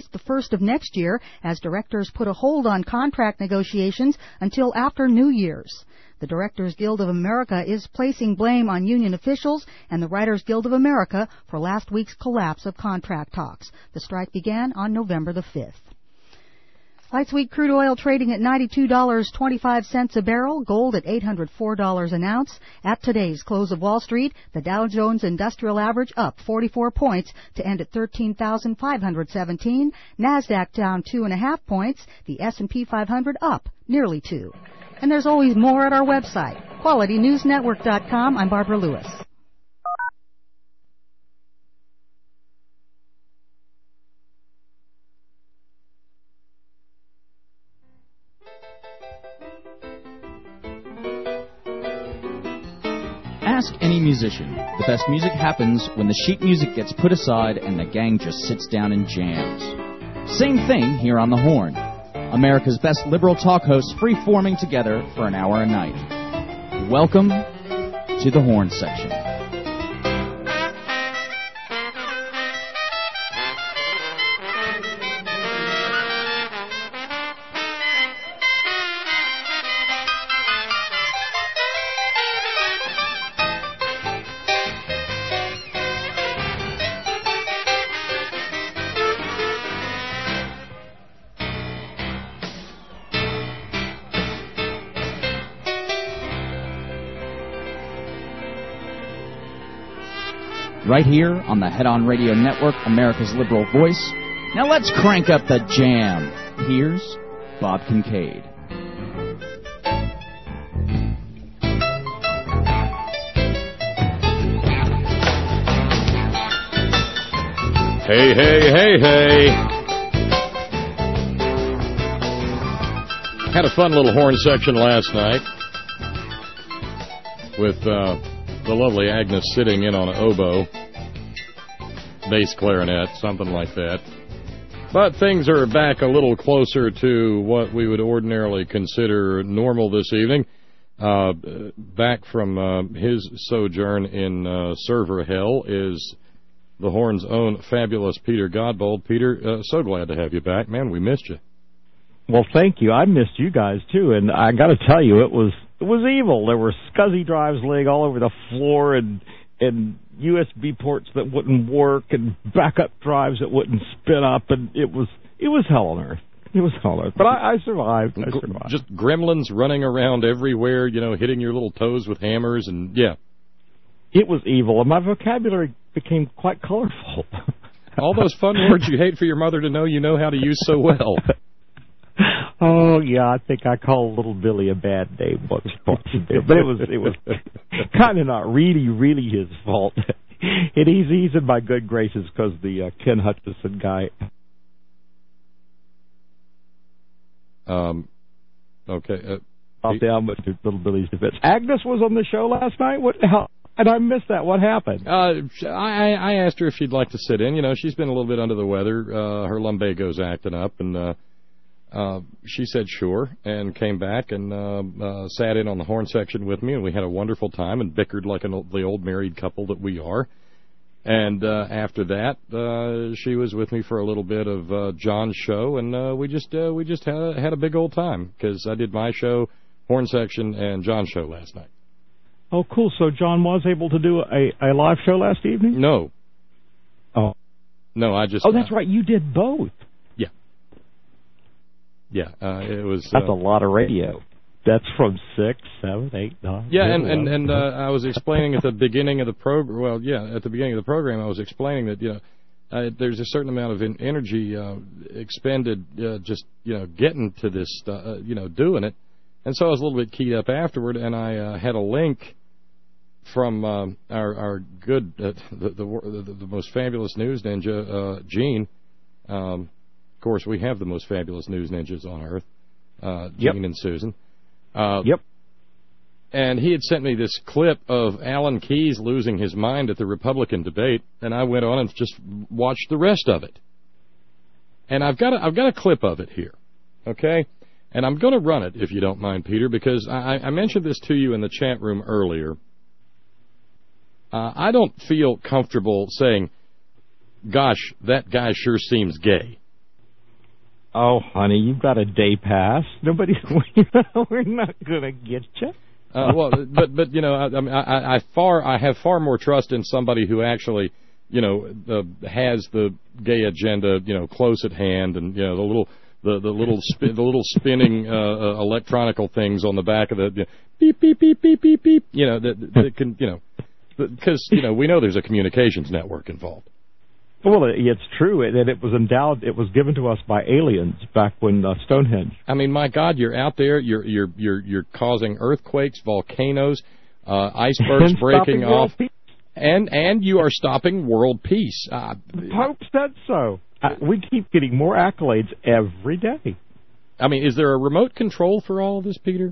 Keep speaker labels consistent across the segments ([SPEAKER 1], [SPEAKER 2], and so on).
[SPEAKER 1] August the 1st of next year as directors put a hold on contract negotiations until after New Year's. The Directors Guild of America is placing blame on union officials and the Writers Guild of America for last week's collapse of contract talks. The strike began on November the 5th. Light sweet crude oil trading at $92.25 a barrel, gold at $804 an ounce. At today's close of Wall Street, the Dow Jones Industrial Average up 44 points to end at 13,517. NASDAQ down 2.5 points. The S&P 500 up nearly 2. And there's always more at our website, QualityNewsNetwork.com. I'm Barbara Lewis.
[SPEAKER 2] Ask any musician. The best music happens when the sheet music gets put aside and the gang just sits down and jams. Same thing here on The Horn. America's best liberal talk hosts free-forming together for an hour a night. Welcome to The Horn Section. Right here on the Head On Radio Network, America's liberal voice. Now let's crank up the jam. Here's Bob Kincaid.
[SPEAKER 3] Hey, hey, hey, hey. Had a fun little horn section last night with the lovely Agnes sitting in on an oboe, bass clarinet, something like that. But things are back a little closer to what we would ordinarily consider normal this evening. Back from his sojourn in server hell is the Horn's own fabulous Peter Godbold. Peter, so glad to have you back. Man, we missed you.
[SPEAKER 4] Well, thank you. I missed you guys, too, and I got to tell you, it was evil. There were SCSI drives laying all over the floor and USB ports that wouldn't work and backup drives that wouldn't spin up, and it was hell on earth. It was hell on earth. But I survived.
[SPEAKER 3] Just gremlins running around everywhere, you know, hitting your little toes with hammers, and yeah.
[SPEAKER 4] It was evil, and my vocabulary became quite colorful.
[SPEAKER 3] All those fun words you hate for your mother to know you know how to use so well.
[SPEAKER 4] Oh, yeah, I think I called little Billy a bad name once. But it was kind of not really his fault. And he's in my good graces because the Ken Hutchison guy.
[SPEAKER 3] Okay.
[SPEAKER 4] Off down with little Billy's defense. Agnes was on the show last night? What the hell? And I missed that. What happened?
[SPEAKER 3] I asked her if she'd like to sit in. You know, she's been a little bit under the weather. Her lumbago's acting up, and she said sure, and came back and sat in on the horn section with me, and we had a wonderful time and bickered like the old married couple that we are. And after that, she was with me for a little bit of John's show, and we just had a big old time because I did my show, horn section, and John's show last night.
[SPEAKER 4] Oh, cool. So John was able to do a live show last evening?
[SPEAKER 3] No.
[SPEAKER 4] Oh.
[SPEAKER 3] No, I just...
[SPEAKER 4] Oh, that's right. You did both.
[SPEAKER 3] Yeah. Yeah, it was...
[SPEAKER 4] That's a lot of radio. That's from 6, 7, 8, 9...
[SPEAKER 3] Yeah, and I was explaining at the beginning of the program... Well, yeah, at the beginning of the program, I was explaining that, you know, there's a certain amount of energy expended just, you know, getting to this, you know, doing it. And so I was a little bit keyed up afterward, and I had a link from our good, the most fabulous news ninja, Gene. Of course, we have the most fabulous news ninjas on earth, Gene and Susan.
[SPEAKER 4] Yep.
[SPEAKER 3] And he had sent me this clip of Alan Keyes losing his mind at the Republican debate, and I went on and just watched the rest of it. And I've got a clip of it here, okay? And I'm going to run it, if you don't mind, Peter, because I mentioned this to you in the chat room earlier. I don't feel comfortable saying, gosh, that guy sure seems gay.
[SPEAKER 4] Oh, honey, you've got a day pass. We're not going to get you.
[SPEAKER 3] Well, but you know, I have far more trust in somebody who actually, you know, has the gay agenda, you know, close at hand, and you know, the little spinning electronical things on the back of the, you know, beep beep beep beep beep beep, you know, that can, you know, because you know, we know there's a communications network involved.
[SPEAKER 4] Well, it's true, and it was endowed. It was given to us by aliens back when Stonehenge.
[SPEAKER 3] I mean, my God, you're out there. You're causing earthquakes, volcanoes, icebergs breaking off, and you are stopping world peace.
[SPEAKER 4] The Pope said so. We keep getting more accolades every day.
[SPEAKER 3] I mean, is there a remote control for all of this, Peter?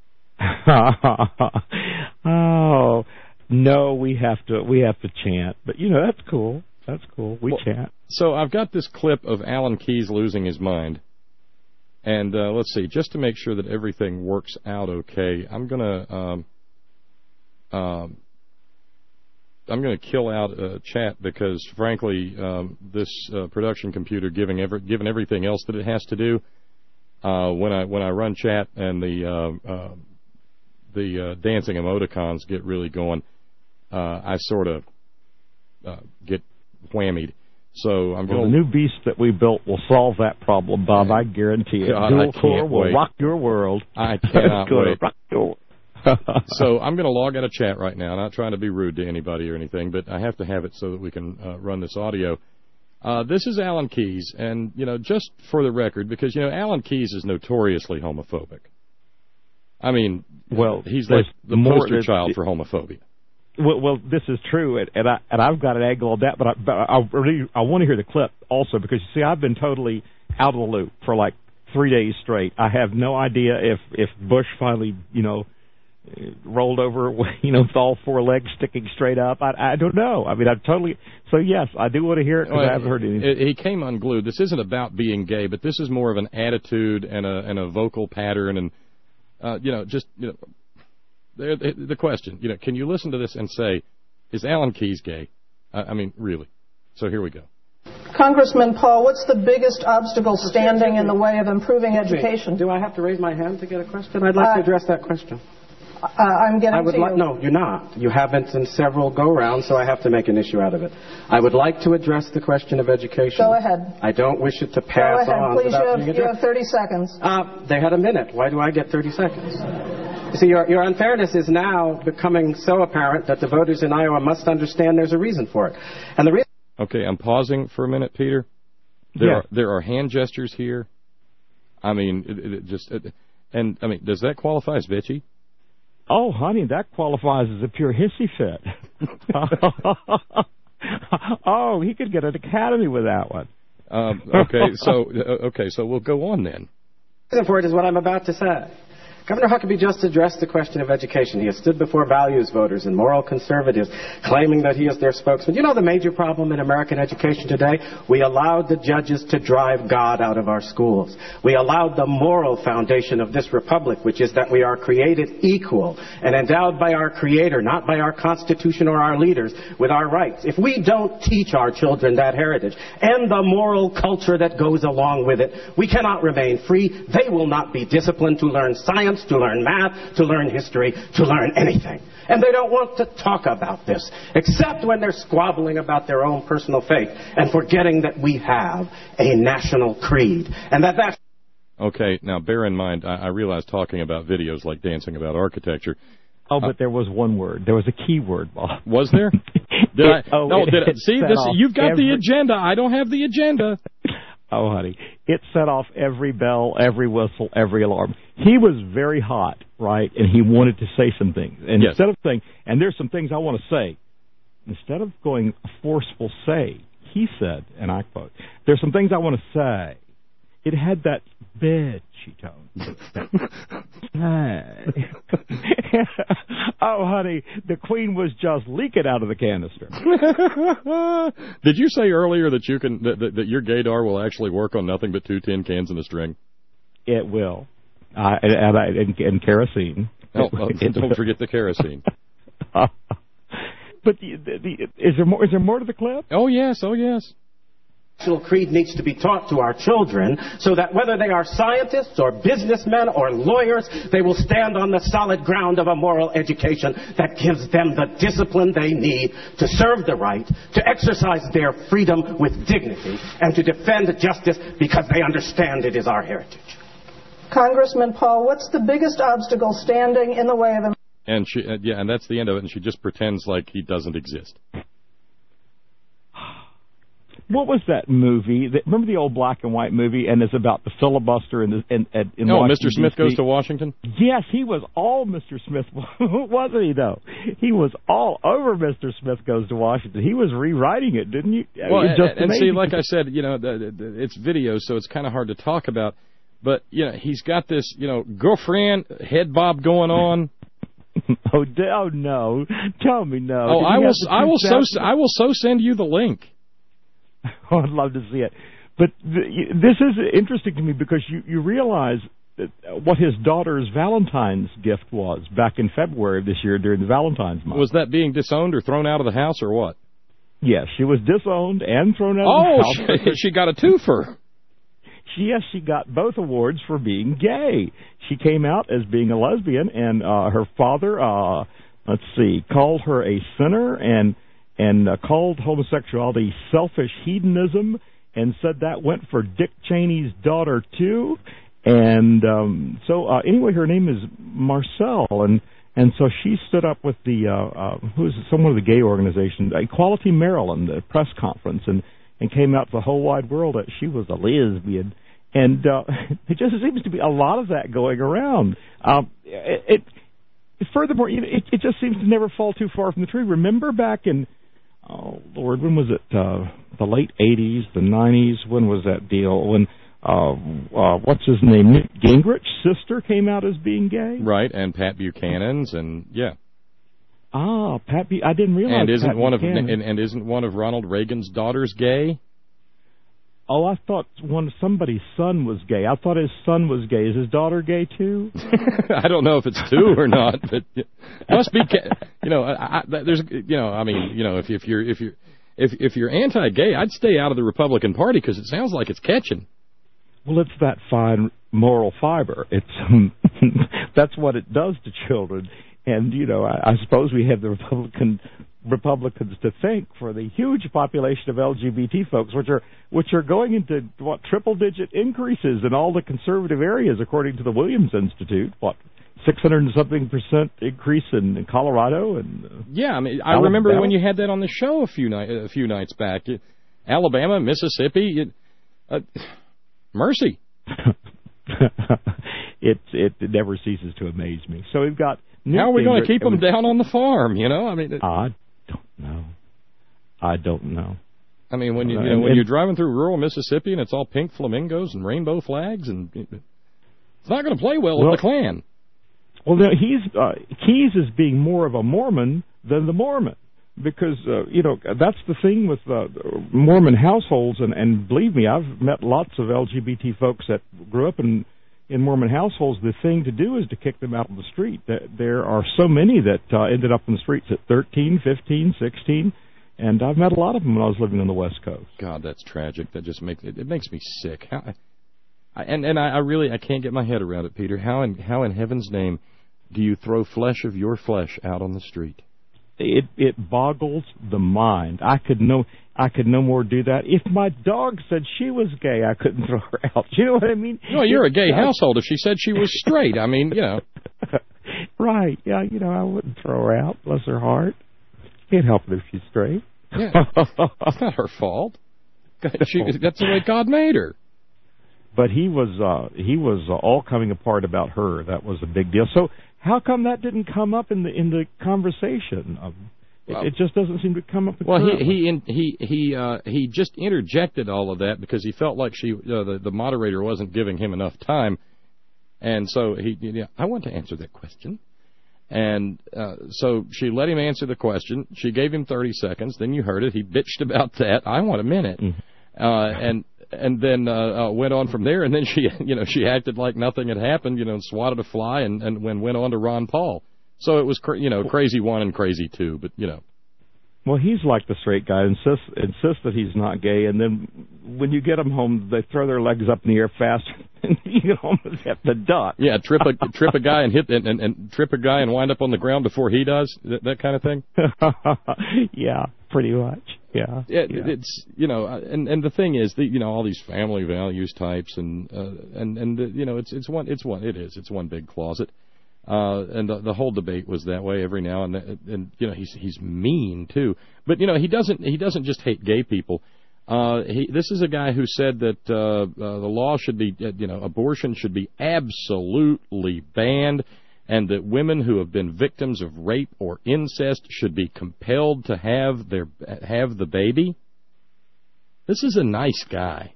[SPEAKER 4] Oh no, we have to chant, but you know that's cool. That's cool. We chant.
[SPEAKER 3] So I've got this clip of Alan Keyes losing his mind. And let's see, just to make sure that everything works out okay, I'm gonna kill out chat because, frankly, this production computer, given everything else that it has to do, when I run chat and the dancing emoticons get really going, I sort of get whammied. So I'm going.
[SPEAKER 4] The new beast that we built will solve that problem, Bob. I guarantee it. Dual core will rock your world.
[SPEAKER 3] I cannot wait.
[SPEAKER 4] Rock your
[SPEAKER 3] So I'm going to log out of chat right now. Not trying to be rude to anybody or anything, but I have to have it so that we can run this audio. This is Alan Keyes, and you know, just for the record, because you know, Alan Keyes is notoriously homophobic. I mean, well, he's like the poster child for homophobia.
[SPEAKER 4] Well, this is true, and I've got an angle on that, but I want to hear the clip also, because you see, I've been totally out of the loop for like 3 days straight. I have no idea if Bush finally, you know, rolled over, you know, with all four legs sticking straight up. I don't know. I mean, I'm totally. So yes, I do want to hear it because I haven't heard anything.
[SPEAKER 3] He came unglued. This isn't about being gay, but this is more of an attitude and a vocal pattern, and you know, just you know. The question, you know, can you listen to this and say, is Alan Keyes gay? I mean, really. So here we go.
[SPEAKER 5] Congressman Paul, what's the biggest obstacle standing in the way of improving education?
[SPEAKER 6] Do I have to raise my hand to get a question? I'd like to address that question.
[SPEAKER 5] I'm getting to you.
[SPEAKER 6] No, you're not. You haven't in several go-rounds, so I have to make an issue out of it. I would like to address the question of education.
[SPEAKER 5] Go ahead.
[SPEAKER 6] I don't wish it to pass on.
[SPEAKER 5] Go ahead, please. You have 30 seconds.
[SPEAKER 6] They had a minute. Why do I get 30 seconds? You see, your unfairness is now becoming so apparent that the voters in Iowa must understand there's a reason for it. And the reason...
[SPEAKER 3] Okay, I'm pausing for a minute, Peter. There are hand gestures here. I mean, and I mean, does that qualify as bitchy?
[SPEAKER 4] Oh, honey, that qualifies as a pure hissy fit. Oh, he could get an academy with that one.
[SPEAKER 3] Okay, so we'll go on then.
[SPEAKER 6] The reason for it is what I'm about to say. Governor Huckabee just addressed the question of education. He has stood before values voters and moral conservatives, claiming that he is their spokesman. You know the major problem in American education today? We allowed the judges to drive God out of our schools. We allowed the moral foundation of this republic, which is that we are created equal and endowed by our Creator, not by our Constitution or our leaders, with our rights. If we don't teach our children that heritage and the moral culture that goes along with it, we cannot remain free. They will not be disciplined to learn science, to learn math, to learn history, to learn anything. And they don't want to talk about this, except when they're squabbling about their own personal faith and forgetting that we have a national creed. And that's...
[SPEAKER 3] Okay, now bear in mind, I realize talking about videos like dancing about architecture...
[SPEAKER 4] Oh, but there was one word. There was a key word, Bob.
[SPEAKER 3] Was there? See, you've got the agenda. I don't have the agenda.
[SPEAKER 4] Oh, honey, it set off every bell, every whistle, every alarm. He was very hot, right, and he wanted to say some things. And
[SPEAKER 3] yes.
[SPEAKER 4] Instead of saying, and there's some things I want to say, instead of going a forceful say, he said, and I quote, there's some things I want to say. It had that bitchy tone. Oh, honey, the Queen was just leaking out of the canister.
[SPEAKER 3] Did you say earlier that you can that your gaydar will actually work on nothing but 2 tin cans and a string?
[SPEAKER 4] It will, and kerosene.
[SPEAKER 3] Oh, don't forget the kerosene.
[SPEAKER 4] But is there more? Is there more to the clip?
[SPEAKER 3] Oh yes, oh yes.
[SPEAKER 6] National creed needs to be taught to our children so that whether they are scientists or businessmen or lawyers, they will stand on the solid ground of a moral education that gives them the discipline they need to serve the right, to exercise their freedom with dignity, and to defend justice because they understand it is our heritage.
[SPEAKER 5] Congressman Paul, what's the biggest obstacle standing in the way of...
[SPEAKER 3] And she, and that's the end of it, and she just pretends like he doesn't exist.
[SPEAKER 4] What was that movie? Remember the old black and white movie, and it's about the filibuster in
[SPEAKER 3] Mr. Smith Goes to Washington?
[SPEAKER 4] Yes, he was all Mr. Smith, wasn't he, though? He was all over Mr. Smith Goes to Washington. He was rewriting it, didn't you?
[SPEAKER 3] Well, and see, like I said, it's video, so it's kind of hard to talk about. But, he's got this, girlfriend head bob going on.
[SPEAKER 4] Oh, no. Tell me no.
[SPEAKER 3] Oh, I will so send you the link.
[SPEAKER 4] Oh, I'd love to see it. But this is interesting to me because you realize that what his daughter's Valentine's gift was back in February of this year during the Valentine's month.
[SPEAKER 3] Was that being disowned or thrown out of the house or what?
[SPEAKER 4] Yes, she was disowned and thrown out of the house.
[SPEAKER 3] Oh, she got a twofer.
[SPEAKER 4] Yes, she got both awards for being gay. She came out as being a lesbian, and her father, called her a sinner and called homosexuality selfish hedonism, and said that went for Dick Cheney's daughter too. And anyway, her name is Marcel, and so she stood up with someone of the gay organization, Equality Maryland, the press conference, and came out to the whole wide world that she was a lesbian. And it just seems to be a lot of that going around. Furthermore, it just seems to never fall too far from the tree. Remember back in, oh, Lord, when was it? The late 80s, the 90s? When was that deal? When, what's his name? Newt Gingrich's sister came out as being gay?
[SPEAKER 3] Right, and Pat Buchanan's, and yeah.
[SPEAKER 4] Ah, I didn't realize.
[SPEAKER 3] And isn't one of Ronald Reagan's daughters gay?
[SPEAKER 4] Oh, I thought somebody's son was gay. I thought his son was gay. Is his daughter gay too?
[SPEAKER 3] I don't know if it's two or not, but it must be. There's, if you're anti-gay, I'd stay out of the Republican Party because it sounds like it's catching.
[SPEAKER 4] Well, it's that fine moral fiber. It's that's what it does to children. And, I suppose we have the Republicans to thank for the huge population of LGBT folks, which are going into, triple-digit increases in all the conservative areas, according to the Williams Institute. 600 and something % increase in Colorado? And
[SPEAKER 3] yeah, I remember when you had that on the show a few nights back. Alabama, Mississippi, mercy.
[SPEAKER 4] It never ceases to amaze me. So we've got...
[SPEAKER 3] How are we going to keep them down on the farm,
[SPEAKER 4] I don't know.
[SPEAKER 3] I mean, when you're driving through rural Mississippi and it's all pink flamingos and rainbow flags, and it's not going to play well with the Klan.
[SPEAKER 4] Well, Keyes is being more of a Mormon than the Mormon, because that's the thing with Mormon households, and believe me, I've met lots of LGBT folks that grew up in Mormon households. The thing to do is to kick them out on the street. There are so many that ended up in the streets at 13, 15, 16, and I've met a lot of them when I was living on the West Coast.
[SPEAKER 3] God, that's tragic. That just makes me sick. I really can't get my head around it, Peter. How in heaven's name do you throw flesh of your flesh out on the street?
[SPEAKER 4] It boggles the mind. I could no more do that. If my dog said she was gay, I couldn't throw her out. You know what I mean?
[SPEAKER 3] No, you're a gay household. If she said she was straight, I mean,
[SPEAKER 4] Right. Yeah, I wouldn't throw her out. Bless her heart. Can't help it if she's straight.
[SPEAKER 3] Yeah. It's not her fault. That's the way God made her.
[SPEAKER 4] But he was all coming apart about her. That was a big deal. So how come that didn't come up in the conversation? It just doesn't seem to come up.
[SPEAKER 3] Well, he just interjected all of that because he felt like the moderator wasn't giving him enough time, and so I want to answer that question, and so she let him answer the question. She gave him 30 seconds. Then you heard it. He bitched about that. I want a minute, and then went on from there. And then she acted like nothing had happened. And swatted a fly and went on to Ron Paul. So it was crazy one and crazy two, but
[SPEAKER 4] Well, he's like the straight guy, insists that he's not gay, and then when you get him home, they throw their legs up in the air faster, and you almost have to duck.
[SPEAKER 3] Yeah, trip a guy and trip a guy and wind up on the ground before he does, that kind of thing.
[SPEAKER 4] Yeah, pretty much. Yeah.
[SPEAKER 3] It's and the thing is that all these family values types and it's one big closet. And the whole debate was that way every now and then. And he's mean too. But he doesn't just hate gay people. This is a guy who said that the law should be abortion should be absolutely banned, and that women who have been victims of rape or incest should be compelled to have the baby. This is a nice guy.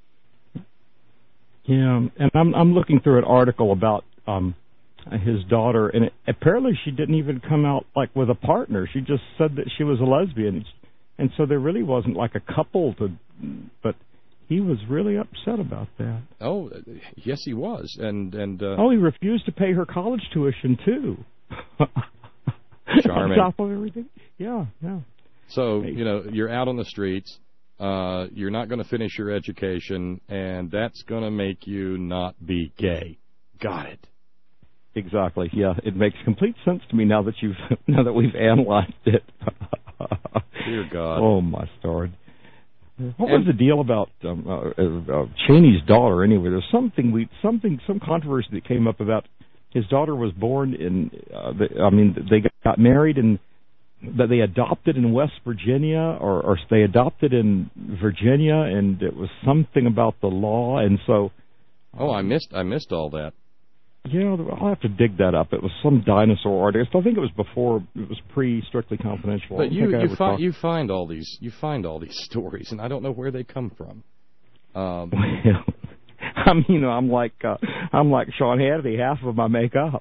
[SPEAKER 3] Yeah, and I'm looking through an article about his daughter, and apparently she didn't even come out with a partner. She just said that she was a lesbian, and so there really wasn't a couple but he was really upset about that. Oh, yes, he was, and he refused to pay her college tuition too. Charming. On top of everything, yeah. So you're out on the streets. You're not going to finish your education, and that's going to make you not be gay. Got it. Exactly. Yeah, it makes complete sense to me now that we've analyzed it. Dear God. Oh my Lord. What was the deal about Cheney's daughter? Anyway, there's some controversy that came up about his daughter was born in. They got married and that they adopted in West Virginia, or they adopted in Virginia, and it was something about the law, and so. Oh, I missed all that. Yeah, I'll have to dig that up. It was some dinosaur artist. I think it was pre-Strictly Confidential. But you find all these stories, and I don't know where they come from. Well, I'm like Sean Hannity. Half of my makeup.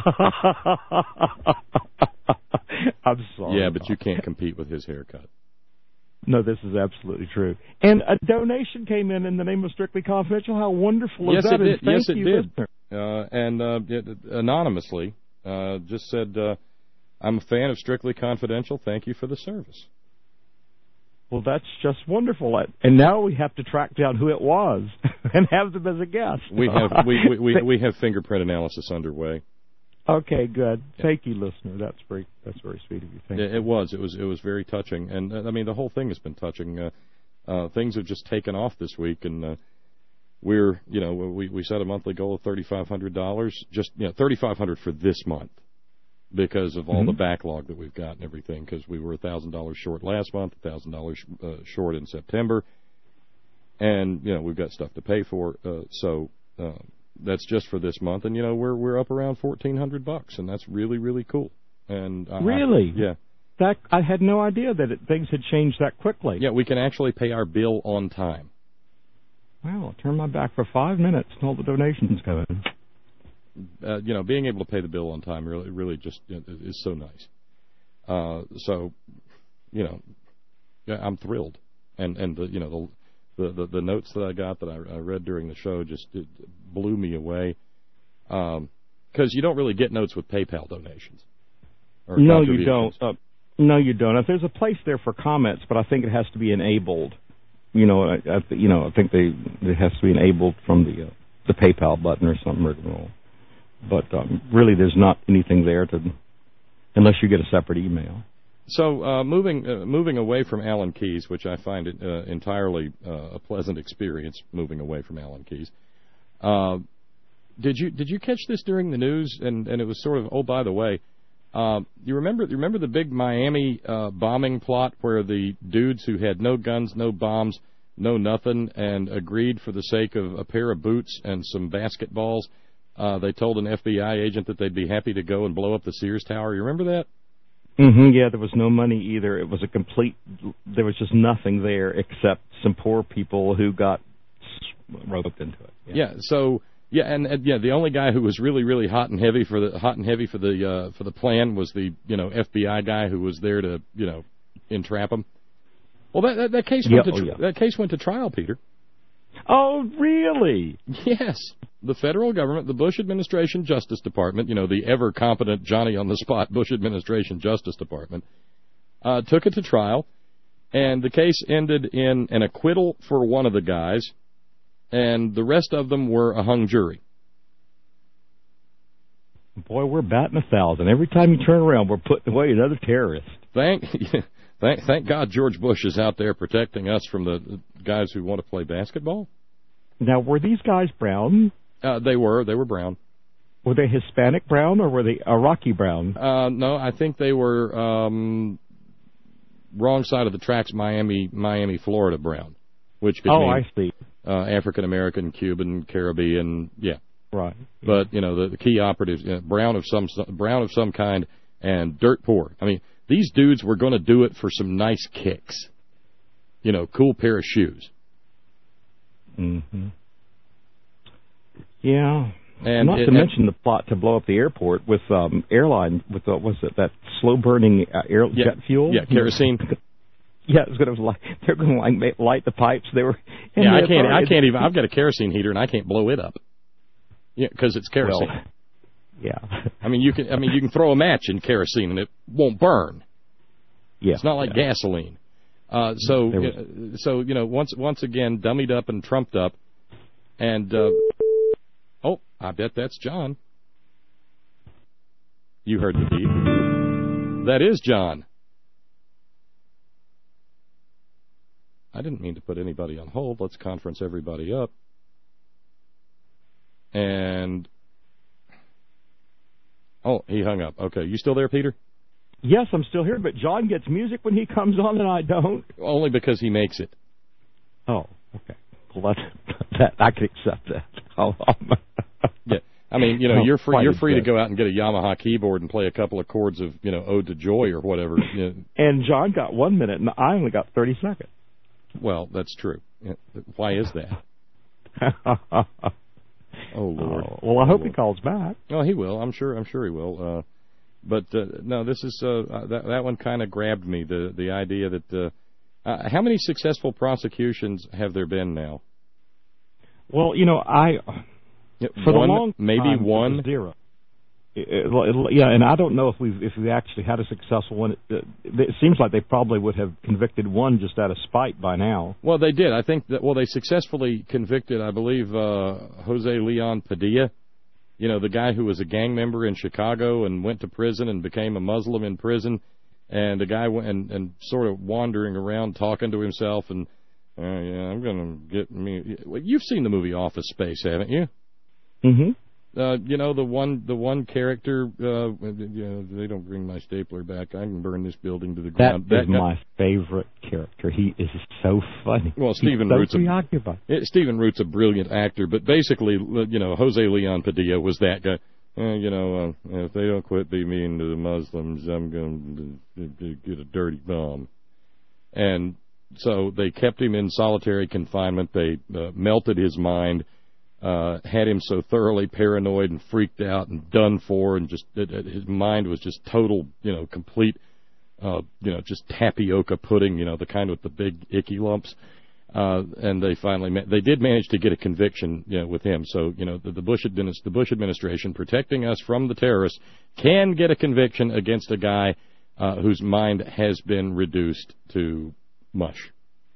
[SPEAKER 3] I'm sorry. Yeah, but you can't compete with his haircut. No, this is absolutely true. And a donation came in the name of Strictly Confidential. How wonderful is that? Yes, it did. And anonymously just said, I'm a fan of Strictly Confidential. Thank you for the service. Well, that's just wonderful. And now we have to track down who it was and have them as a guest. We have fingerprint analysis underway. Okay, good. Thank you, listener. That's very sweet of you. Thank you. It was very touching, and the whole thing has been touching. Things have just taken off this week, and we set a monthly goal of $3,500, just $3,500 for this month, because of all the backlog that we've got and everything. Because we were $1,000 short last month, $1,000 short in September, and we've got stuff to pay for. So that's just for this month, and we're up around $1,400, and that's really, really cool. And really, yeah, that I had no idea that things had changed that quickly. Yeah, we can actually pay our bill on time. Wow, I'll turn my back for 5 minutes and all the donations go in. Being able to pay the bill on time really just is so nice. So, I'm thrilled, and the notes that I got that I read during the show just blew me away. Because you don't really get notes with PayPal donations. No, you don't. No, you don't. If there's a place there for comments, but I think it has to be enabled. I think it has to be enabled from the PayPal button or something. But really, there's not anything there unless you get a separate email. So moving away from Alan Keyes, which I find it entirely a pleasant experience, moving away from Alan Keyes. Did you catch this during the news? And it was sort of, oh, by the way, you remember the big Miami bombing plot where the dudes who had no guns, no bombs, no nothing, and agreed for the sake of a pair of boots and some basketballs, they told an FBI agent that they'd be happy to go and blow up the Sears Tower. You remember that? Yeah, there was no money either. It was there was just nothing there except some poor people who got roped into it. Yeah. So the only guy who was really, really hot and heavy for the plan was the FBI guy who was there to entrap him. Well, that case went to trial, Peter. Oh, really? Yes. The federal government, the Bush administration Justice Department, the ever-competent Johnny-on-the-spot Bush administration Justice Department, took it to trial, and the case ended in an acquittal for one of the guys, and the rest of them were a hung jury.
[SPEAKER 4] Boy, we're batting 1,000. Every time you turn around, we're putting away another terrorist.
[SPEAKER 3] Thank God George Bush is out there protecting us from the guys who want to play basketball.
[SPEAKER 4] Now, were these guys brown?
[SPEAKER 3] They were brown.
[SPEAKER 4] Were they Hispanic brown or were they Iraqi brown?
[SPEAKER 3] No, I think they were wrong side of the tracks, Miami, Florida brown, which could mean
[SPEAKER 4] I see.
[SPEAKER 3] African American, Cuban, Caribbean, yeah.
[SPEAKER 4] Right.
[SPEAKER 3] But the key operatives, brown of some kind, and dirt poor. I mean, these dudes were going to do it for some nice kicks. Cool pair of shoes.
[SPEAKER 4] Mm-hmm. Yeah.
[SPEAKER 3] And
[SPEAKER 4] not to mention the plot to blow up the airport with airline with that slow burning jet fuel?
[SPEAKER 3] Yeah, kerosene.
[SPEAKER 4] Yeah, it was going to they're going to light the pipes. They were.
[SPEAKER 3] Yeah, I can't even. I've got a kerosene heater and I can't blow it up. Yeah, because it's kerosene.
[SPEAKER 4] Well, yeah.
[SPEAKER 3] I mean, you can throw a match in kerosene and it won't burn.
[SPEAKER 4] Yeah.
[SPEAKER 3] It's not like gasoline. So once again, dummied up and trumped up, and I bet that's John. You heard the beep. That is John. I didn't mean to put anybody on hold. Let's conference everybody up. And he hung up. Okay, you still there, Peter?
[SPEAKER 4] Yes, I'm still here, but John gets music when he comes on and I don't.
[SPEAKER 3] Only because he makes it.
[SPEAKER 4] Oh, okay. Well, that I can accept that.
[SPEAKER 3] Yeah, I mean, you're free to go out and get a Yamaha keyboard and play a couple of chords of, Ode to Joy or whatever.
[SPEAKER 4] And John got 1 minute, and I only got 30 seconds.
[SPEAKER 3] Well, that's true. Why is that? Oh, Lord.
[SPEAKER 4] Well, I hope he calls back.
[SPEAKER 3] Oh, he will. I'm sure he will. But no, this is that one kind of grabbed me. The idea that how many successful prosecutions have there been now?
[SPEAKER 4] Well, for
[SPEAKER 3] one,
[SPEAKER 4] the long
[SPEAKER 3] maybe
[SPEAKER 4] time,
[SPEAKER 3] one.
[SPEAKER 4] Zero. Yeah, and I don't know if we actually had a successful one. It seems like they probably would have convicted one just out of spite by now.
[SPEAKER 3] Well, they did. I think that. Well, they successfully convicted, I believe, Jose Leon Padilla. The guy who was a gang member in Chicago and went to prison and became a Muslim in prison, and the guy went and sort of wandering around talking to himself and, I'm gonna get me. You've seen the movie Office Space, haven't you?
[SPEAKER 4] Mm-hmm.
[SPEAKER 3] The one character, they don't bring my stapler back. I can burn this building to the ground.
[SPEAKER 4] That is my favorite character. He is so funny.
[SPEAKER 3] Well, Stephen Root's a brilliant actor, but basically, Jose Leon Padilla was that guy. If they don't quit being mean to the Muslims, I'm going to get a dirty bomb. And so they kept him in solitary confinement. They melted his mind. Had him so thoroughly paranoid and freaked out and done for, and just his mind was just total, complete, just tapioca pudding, the kind with the big icky lumps. And they finally they did manage to get a conviction, with him. So the Bush administration, protecting us from the terrorists, can get a conviction against a guy whose mind has been reduced to mush.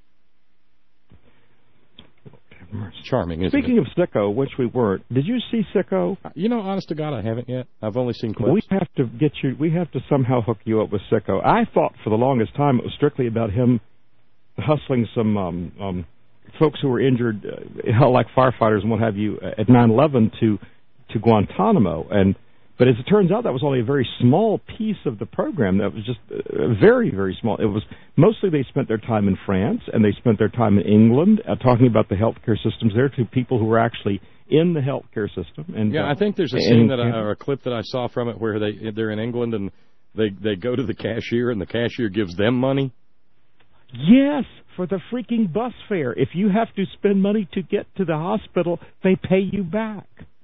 [SPEAKER 3] Charming, isn't
[SPEAKER 4] Speaking
[SPEAKER 3] it?
[SPEAKER 4] of Sicko, which we weren't, did you see Sicko?
[SPEAKER 3] Honest to God, I haven't yet. I've only seen clips.
[SPEAKER 4] We have to somehow hook you up with Sicko. I thought for the longest time it was strictly about him hustling some folks who were injured, like firefighters and what have you, at 9/11 to Guantanamo. But as it turns out, that was only a very small piece of the program. That was just very, very small. It was mostly they spent their time in France and they spent their time in England talking about the healthcare systems there to people who were actually in the healthcare system. And
[SPEAKER 3] I think there's a scene or a clip that I saw from it where they're in England and they go to the cashier and the cashier gives them money.
[SPEAKER 4] Yes, for the freaking bus fare. If you have to spend money to get to the hospital, they pay you back.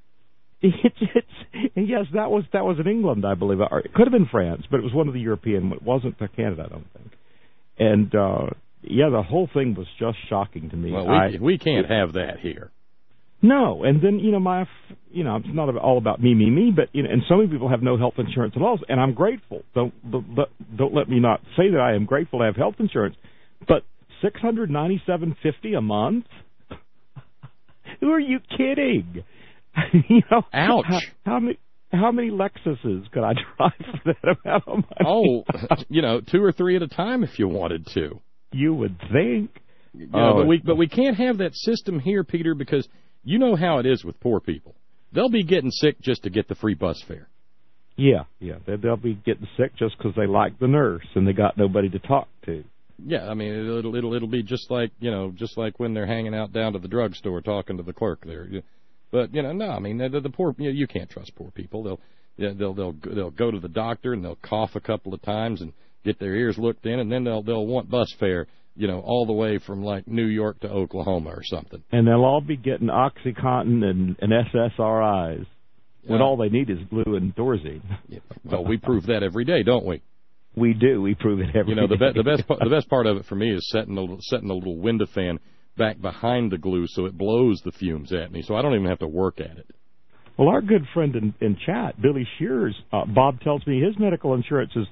[SPEAKER 4] Yes, that was in England, I believe. Or it could have been France, but it was one of the European. It wasn't Canada, I don't think. And the whole thing was just shocking to me.
[SPEAKER 3] Well, we can't have that here.
[SPEAKER 4] No, and then it's not all about me, but and so many people have no health insurance at all, and I'm grateful. Don't let me not say that I am grateful to have health insurance, but $697.50 a month? Who are you kidding?
[SPEAKER 3] Ouch!
[SPEAKER 4] How many Lexuses could I drive for that amount of money?
[SPEAKER 3] Oh, 2 or 3 at a time if you wanted to.
[SPEAKER 4] You would think.
[SPEAKER 3] But we can't have that system here, Peter, because you know how it is with poor people. They'll be getting sick just to get the free bus fare.
[SPEAKER 4] Yeah. They'll be getting sick just because they like the nurse and they got nobody to talk to.
[SPEAKER 3] Yeah, I mean it'll be just like when they're hanging out down to the drugstore talking to the clerk there. But no, I mean the poor you can't trust poor people. They'll go to the doctor and they'll cough a couple of times and get their ears looked in, and then they'll want bus fare. All the way from like New York to Oklahoma or something.
[SPEAKER 4] And they'll all be getting OxyContin and SSRIs when all they need is glue and Thorazine.
[SPEAKER 3] Yeah. Well, we prove that every day, don't we?
[SPEAKER 4] We do. We prove it every day.
[SPEAKER 3] The best part of it for me is setting a little window fan back behind the glue so it blows the fumes at me, so I don't even have to work at it.
[SPEAKER 4] Well, our good friend in chat, Billy Shears, Bob tells me his medical insurance is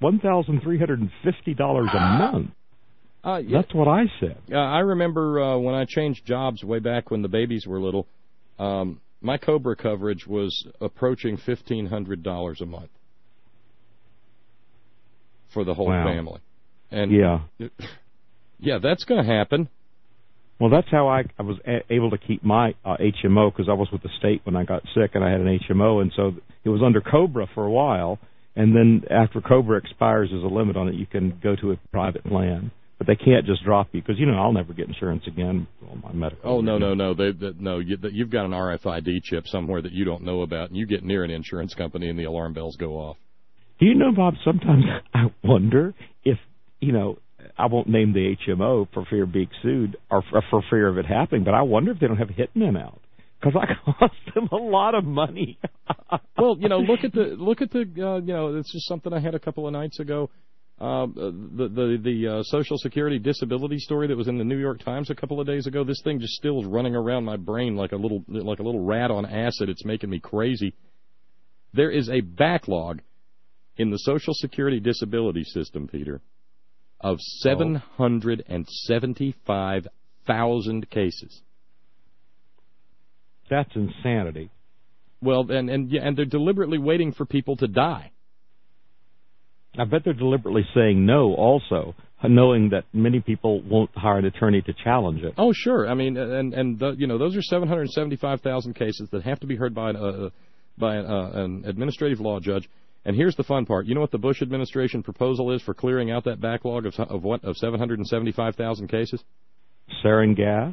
[SPEAKER 4] $1,350 a month.
[SPEAKER 3] Yeah.
[SPEAKER 4] That's what I said.
[SPEAKER 3] I remember when I changed jobs way back when the babies were little, my COBRA coverage was approaching $1,500 a month for the whole family. And that's going to happen.
[SPEAKER 4] Well, that's how I was able to keep my HMO, because I was with the state when I got sick, and I had an HMO, and so it was under COBRA for a while, and then after COBRA expires, there's a limit on it. You can go to a private plan. But they can't just drop you because I'll never get insurance again on my medical.
[SPEAKER 3] Oh no! You've got an RFID chip somewhere that you don't know about, and you get near an insurance company, and the alarm bells go off.
[SPEAKER 4] Do you know, Bob? Sometimes I wonder if I won't name the HMO for fear of being sued or for fear of it happening, but I wonder if they don't have hitmen out because I cost them a lot of money.
[SPEAKER 3] Well, look at the it's just something I had a couple of nights ago. The Social Security disability story that was in the New York Times a couple of days ago. This thing just still is running around my brain like a little rat on acid. It's making me crazy. There is a backlog in the Social Security disability system, Peter, of 775,000 cases.
[SPEAKER 4] That's insanity.
[SPEAKER 3] Well, and they're deliberately waiting for people to die.
[SPEAKER 4] I bet they're deliberately saying no also, knowing that many people won't hire an attorney to challenge it.
[SPEAKER 3] Oh, sure. I mean, those are 775,000 cases that have to be heard by an administrative law judge. And here's the fun part. You know what the Bush administration proposal is for clearing out that backlog of 775,000 cases?
[SPEAKER 4] Sarin gas.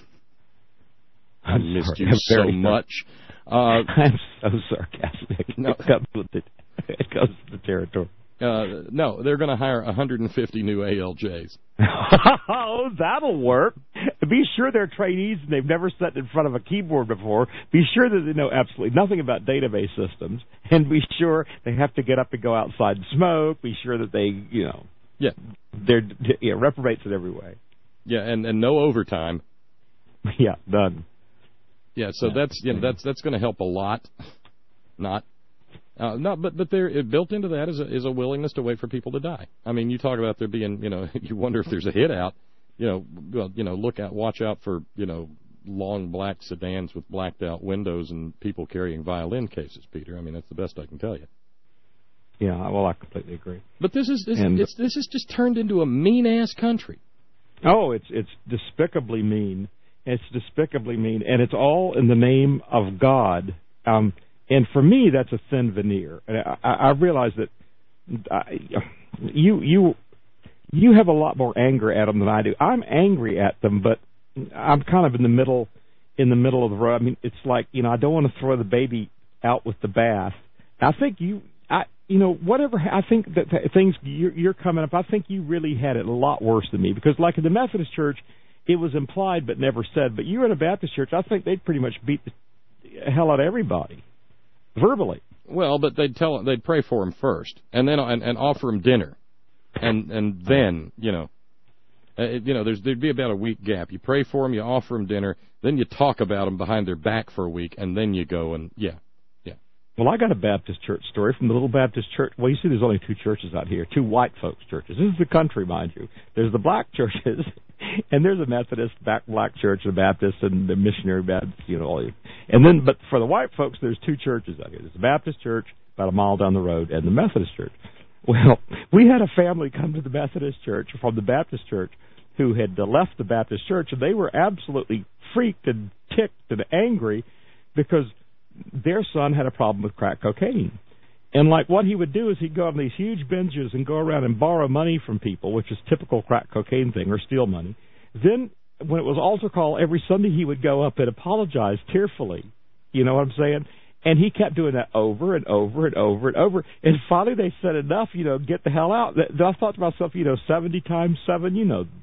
[SPEAKER 3] I missed you so much.
[SPEAKER 4] I'm so sarcastic. No. It goes with the territory.
[SPEAKER 3] No, they're going to hire 150 new ALJs.
[SPEAKER 4] Oh, that'll work. Be sure they're trainees and they've never sat in front of a keyboard before. Be sure that they know absolutely nothing about database systems. And be sure they have to get up and go outside and smoke. Be sure that they, they're reprobates in every way.
[SPEAKER 3] Yeah, and no overtime.
[SPEAKER 4] Yeah, none.
[SPEAKER 3] Yeah, so that's going to help a lot. But there built into that is a willingness to wait for people to die. I mean, you talk about there being, you wonder if there's a hit out. Watch out for, long black sedans with blacked out windows and people carrying violin cases, Peter. I mean, that's the best I can tell you.
[SPEAKER 4] Yeah, well, I completely agree.
[SPEAKER 3] But this is just turned into a mean ass country.
[SPEAKER 4] Oh, it's despicably mean. It's despicably mean, and it's all in the name of God. And for me, that's a thin veneer. And I realize that you have a lot more anger at them than I do. I'm angry at them, but I'm kind of in the middle of the road. I mean, it's like, I don't want to throw the baby out with the bath. I think I think that things you're coming up, I think you really had it a lot worse than me, because like in the Methodist Church, it was implied but never said. But you in a Baptist church, I think they'd pretty much beat the hell out of everybody, verbally.
[SPEAKER 3] Well, but they'd pray for him first, and then and offer him dinner, and then There'd be about a week gap. You pray for them, you offer them dinner, then you talk about them behind their back for a week, and then you go and, yeah.
[SPEAKER 4] Well, I got a Baptist church story from the little Baptist church. Well, you see, there's only two churches out here, two white folks' churches. This is the country, mind you. There's the black churches, and there's a Methodist black church, a Baptist, and the missionary Baptist, but for the white folks, there's two churches out here. There's the Baptist church about a mile down the road, and the Methodist church. Well, we had a family come to the Methodist church from the Baptist church who had left the Baptist church, and they were absolutely freaked and ticked and angry because their son had a problem with crack cocaine. And like what he would do is he'd go on these huge binges and go around and borrow money from people, which is typical crack cocaine thing, or steal money. Then when it was altar call, every Sunday he would go up and apologize tearfully. You know what I'm saying? And he kept doing that over and over and over and over. And finally they said, enough, get the hell out. I thought to myself, 70 times 7,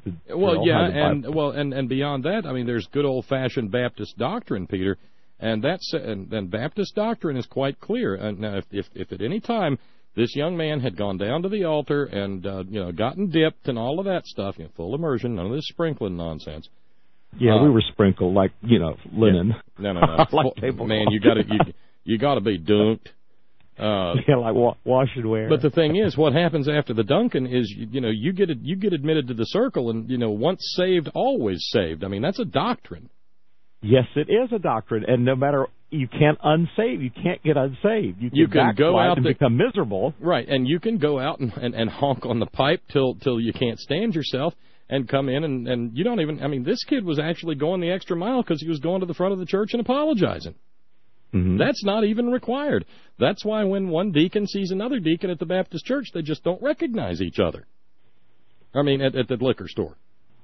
[SPEAKER 3] and beyond that, I mean, there's good old-fashioned Baptist doctrine, Peter. And Baptist doctrine is quite clear. Now, if at any time this young man had gone down to the altar and gotten dipped and all of that stuff, full immersion, none of this sprinkling nonsense.
[SPEAKER 4] Yeah, we were sprinkled like linen.
[SPEAKER 3] Yeah. No.
[SPEAKER 4] Like
[SPEAKER 3] man, you got to be dunked.
[SPEAKER 4] Like wash and wear.
[SPEAKER 3] But the thing is, what happens after the dunking is, you get admitted to the circle, and once saved, always saved. I mean, that's a doctrine.
[SPEAKER 4] Yes, it is a doctrine, and no matter, you can't unsave. You can't get unsaved.
[SPEAKER 3] You can go out
[SPEAKER 4] and become miserable.
[SPEAKER 3] Right, and you can go out and honk on the pipe till you can't stand yourself and come in, and you don't even, I mean, this kid was actually going the extra mile because he was going to the front of the church and apologizing.
[SPEAKER 4] Mm-hmm.
[SPEAKER 3] That's not even required. That's why when one deacon sees another deacon at the Baptist church, they just don't recognize each other. I mean, at the liquor store.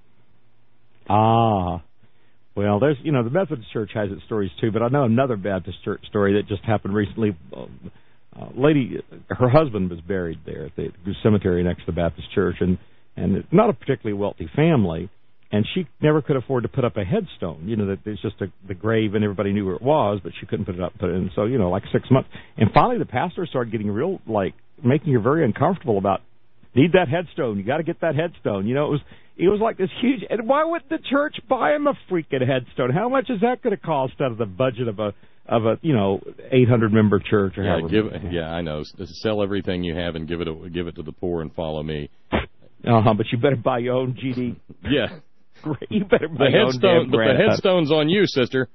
[SPEAKER 4] Ah. Well, there's, the Methodist Church has its stories too, but I know another Baptist church story that just happened recently. Lady, her husband was buried there at the cemetery next to the Baptist church, and it's not a particularly wealthy family, and she never could afford to put up a headstone. That it's just the grave, and everybody knew where it was, but she couldn't put it up. So, like 6 months. And finally, the pastor started getting real, making her very uncomfortable about, need that headstone. You got to get that headstone. It was like this huge. And why wouldn't the church buy him a freaking headstone? How much is that going to cost out of the budget of a 800-member church or however?
[SPEAKER 3] I know. Sell everything you have and give it to the poor and follow me.
[SPEAKER 4] But you better buy your own GD.
[SPEAKER 3] Yeah.
[SPEAKER 4] You better buy your own damn
[SPEAKER 3] grant. The headstone's on you, sister.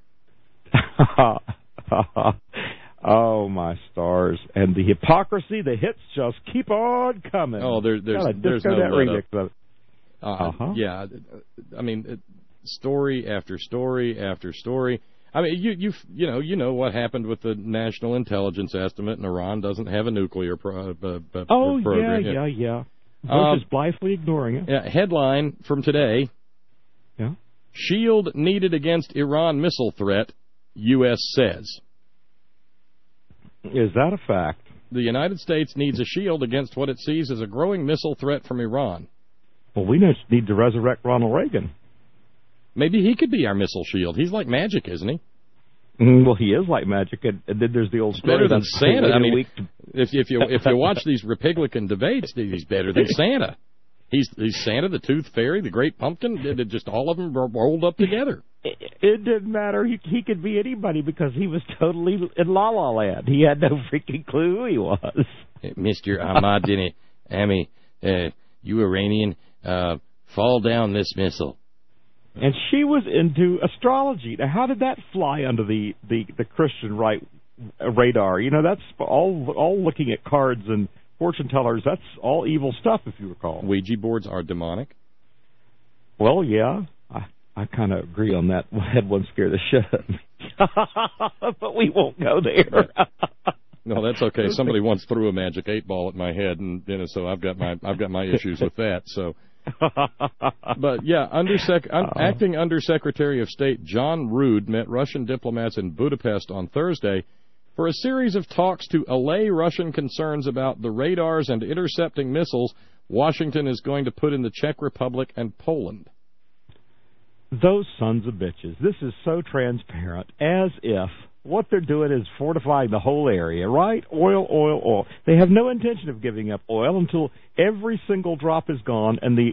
[SPEAKER 4] Oh, my stars. And the hypocrisy, the hits just keep on coming.
[SPEAKER 3] Oh, there's no let up. Yeah, I mean, story after story after story. I mean, you know what happened with the national intelligence estimate, and Iran doesn't have a nuclear program.
[SPEAKER 4] Yeah. Bush is blithely ignoring it.
[SPEAKER 3] Yeah, headline from today.
[SPEAKER 4] Yeah.
[SPEAKER 3] Shield needed against Iran missile threat, U.S. says.
[SPEAKER 4] Is that a fact?
[SPEAKER 3] The United States needs a shield against what it sees as a growing missile threat from Iran.
[SPEAKER 4] Well, we just need to resurrect Ronald Reagan.
[SPEAKER 3] Maybe he could be our missile shield. He's like magic, isn't he?
[SPEAKER 4] Well, he is like magic, and then there's the old story.
[SPEAKER 3] Better than Santa. I mean, if you watch these Republican debates, he's better than Santa. He's Santa, the Tooth Fairy, the Great Pumpkin. Just all of them rolled up together.
[SPEAKER 4] It didn't matter. He could be anybody because he was totally in La La Land. He had no freaking clue who he was.
[SPEAKER 3] Mr. Ahmadinejad, you Iranian, fall down this missile.
[SPEAKER 4] And she was into astrology. Now, how did that fly under the Christian right radar? That's all looking at cards and fortune tellers. That's all evil stuff, if you recall.
[SPEAKER 3] Ouija boards are demonic?
[SPEAKER 4] Well, yeah. I kind of agree on that. I had one scare the shit out of me. But we won't go there.
[SPEAKER 3] No, that's okay. Somebody once threw a magic 8-ball at my head, and so I've got my issues with that. So, but yeah, acting Undersecretary of State John Rood met Russian diplomats in Budapest on Thursday for a series of talks to allay Russian concerns about the radars and intercepting missiles Washington is going to put in the Czech Republic and Poland.
[SPEAKER 4] Those sons of bitches. This is so transparent, as if what they're doing is fortifying the whole area, right? Oil. They have no intention of giving up oil until every single drop is gone, and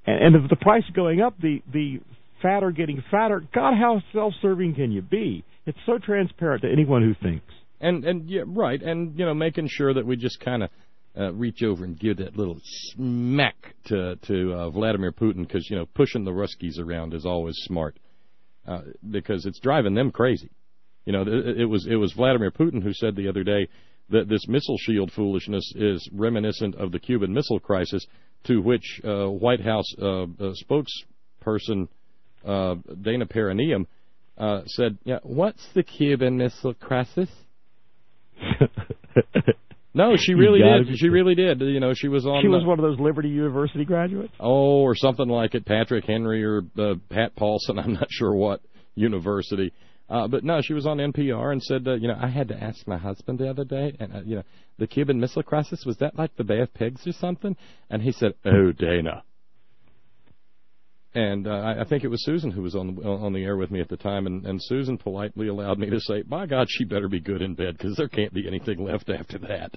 [SPEAKER 4] And if the price is going up, the fat are getting fatter. God, how self-serving can you be? It's so transparent to anyone who thinks.
[SPEAKER 3] And yeah, right. And, making sure that we just kind of reach over and give that little smack to Vladimir Putin because, pushing the Ruskies around is always smart because it's driving them crazy. It was Vladimir Putin who said the other day that this missile shield foolishness is reminiscent of the Cuban Missile Crisis, to which White House spokesperson Dana Peronium said, "Yeah, what's the Cuban Missile Crisis?" No, she really did. She really did. She was on.
[SPEAKER 4] She was one of those Liberty University graduates.
[SPEAKER 3] Oh, or something like it. Patrick Henry or Pat Paulson. I'm not sure what university. But no, she was on NPR and said, I had to ask my husband the other day, and the Cuban Missile Crisis, was that like the Bay of Pigs or something? And he said, "Oh, Dana." And I think it was Susan who was on the air with me at the time, and Susan politely allowed me to say, "By God, she better be good in bed because there can't be anything left after that."